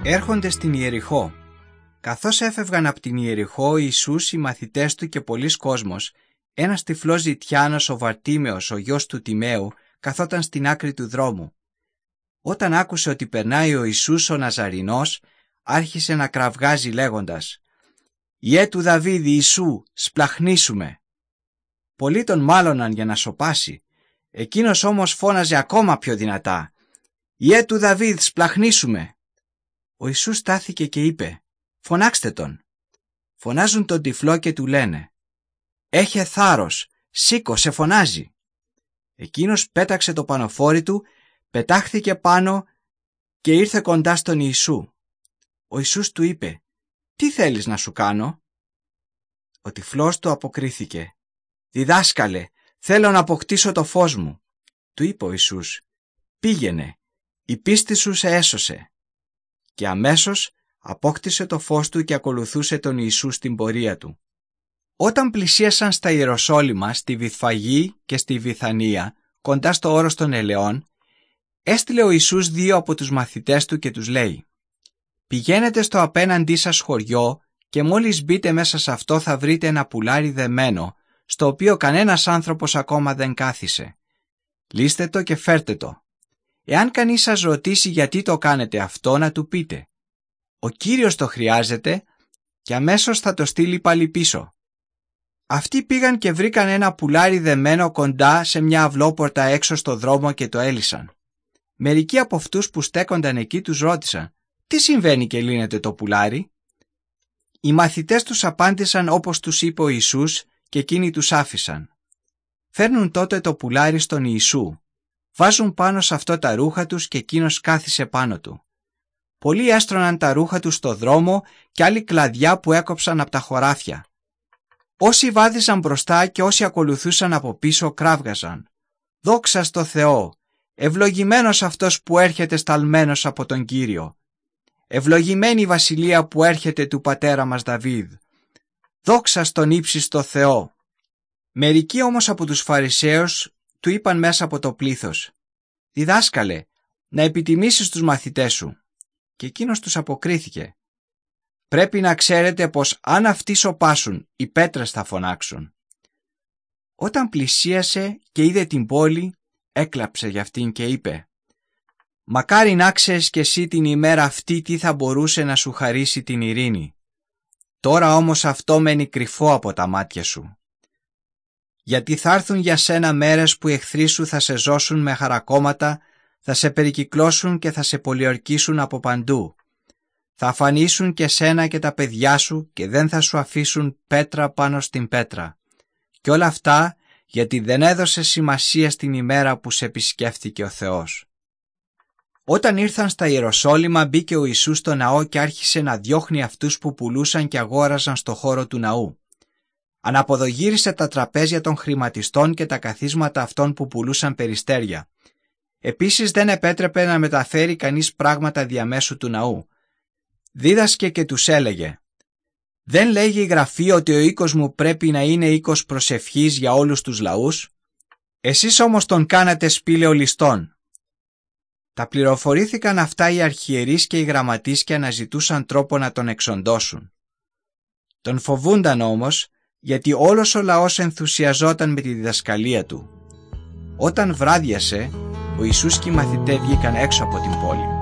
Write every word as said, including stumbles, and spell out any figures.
Έρχονται στην Ιεριχώ. Καθώς έφευγαν από την Ιεριχώ, ο Ιησούς, οι μαθητές του και πολλής κόσμος, ένας τυφλός ζητιάνος, ο Βαρτίμεος, ο γιος του Τιμαίου, καθόταν στην άκρη του δρόμου. Όταν άκουσε ότι περνάει ο Ιησούς ο Ναζαρηνός, άρχισε να κραυγάζει λέγοντας «Ιε του Δαβίδ, Ιησού, σπλαχνίσουμε». Πολλοί τον μάλωναν για να σωπάσει. Εκείνος όμως φώναζε ακόμα πιο δυνατά «Ιε του Δαβίδ, σπλαχνίσουμε». Ο Ιησούς στάθηκε και είπε «Φωνάξτε τον». Φωνάζουν τον τυφλό και του λένε «Έχε θάρρος, σήκω, σε φωνάζει». Εκείνος πέταξε το πανοφόρι του, πετάχθηκε πάνω και ήρθε κοντά στον Ιησού. Ο Ιησούς του είπε «Τι θέλεις να σου κάνω?» Ο τυφλός του αποκρίθηκε «Διδάσκαλε, θέλω να αποκτήσω το φως μου». Του είπε ο Ιησούς «Πήγαινε, η πίστη σου σε έσωσε». Και αμέσως απόκτησε το φως του και ακολουθούσε τον Ιησού στην πορεία του. Όταν πλησίασαν στα Ιεροσόλυμα, στη Βηθφαγή και στη Βηθανία, κοντά στο όρος των Ελαιών, έστειλε ο Ιησούς δύο από τους μαθητές του και τους λέει «Πηγαίνετε στο απέναντί σας χωριό και μόλις μπείτε μέσα σε αυτό θα βρείτε ένα πουλάρι δεμένο, στο οποίο κανένας άνθρωπος ακόμα δεν κάθισε. Λύστε το και φέρτε το. Εάν κανείς σας ρωτήσει γιατί το κάνετε αυτό, να του πείτε «Ο Κύριος το χρειάζεται» και αμέσως θα το στείλει πάλι πίσω». Αυτοί πήγαν και βρήκαν ένα πουλάρι δεμένο κοντά σε μια αυλόπορτα έξω στο δρόμο και το έλυσαν. Μερικοί από αυτούς που στέκονταν εκεί τους ρώτησαν «Τι συμβαίνει και λύνεται το πουλάρι?» Οι μαθητές τους απάντησαν όπως τους είπε ο Ιησούς και εκείνοι τους άφησαν. Φέρνουν τότε το πουλάρι στον Ιησού. Βάζουν πάνω σε αυτό τα ρούχα τους και εκείνος κάθισε πάνω του. Πολλοί έστρωναν τα ρούχα τους στο δρόμο και άλλοι κλαδιά που έκοψαν από τα χωράφια. Όσοι βάδιζαν μπροστά και όσοι ακολουθούσαν από πίσω κράβγαζαν «Δόξα στο Θεό! Ευλογημένος αυτός που έρχεται σταλμένος από τον Κύριο! Ευλογημένη η βασιλεία που έρχεται του πατέρα μας Δαβίδ! Δόξα στον ύψιστο Θεό!» Μερικοί όμως από τους Φαρισαίους του είπαν μέσα από το πλήθος «Διδάσκαλε, να επιτιμήσεις τους μαθητές σου». Και εκείνος τους αποκρίθηκε «Πρέπει να ξέρετε πως αν αυτοί σωπάσουν, οι πέτρες θα φωνάξουν». Όταν πλησίασε και είδε την πόλη, έκλαψε για αυτήν και είπε «Μακάρι να ξέρεις κι εσύ την ημέρα αυτή τι θα μπορούσε να σου χαρίσει την ειρήνη. Τώρα όμως αυτό μένει κρυφό από τα μάτια σου. Γιατί θα έρθουν για σένα μέρες που οι εχθροί σου θα σε ζώσουν με χαρακόμματα, θα σε περικυκλώσουν και θα σε πολιορκήσουν από παντού. Θα αφανίσουν και σένα και τα παιδιά σου και δεν θα σου αφήσουν πέτρα πάνω στην πέτρα. Και όλα αυτά γιατί δεν έδωσε σημασία στην ημέρα που σε επισκέφθηκε ο Θεός». Όταν ήρθαν στα Ιεροσόλυμα, μπήκε ο Ιησούς στο ναό και άρχισε να διώχνει αυτούς που πουλούσαν και αγόραζαν στο χώρο του ναού. Αναποδογύρισε τα τραπέζια των χρηματιστών και τα καθίσματα αυτών που πουλούσαν περιστέρια. Επίσης δεν επέτρεπε να μεταφέρει κανείς πράγματα διαμέσου του ναού. Δίδασκε και τους έλεγε «Δεν λέγει η Γραφή ότι ο οίκος μου πρέπει να είναι οίκος προσευχής για όλους τους λαούς? Εσείς όμως τον κάνατε σπήλαιο ληστών». Τα πληροφορήθηκαν αυτά οι αρχιερείς και οι γραμματείς και αναζητούσαν τρόπο να τον εξοντώσουν. Τον φοβούνταν όμως, γιατί όλος ο λαός ενθουσιαζόταν με τη διδασκαλία του. Όταν βράδιασε, ο Ιησούς και οι μαθητές βγήκαν έξω από την πόλη.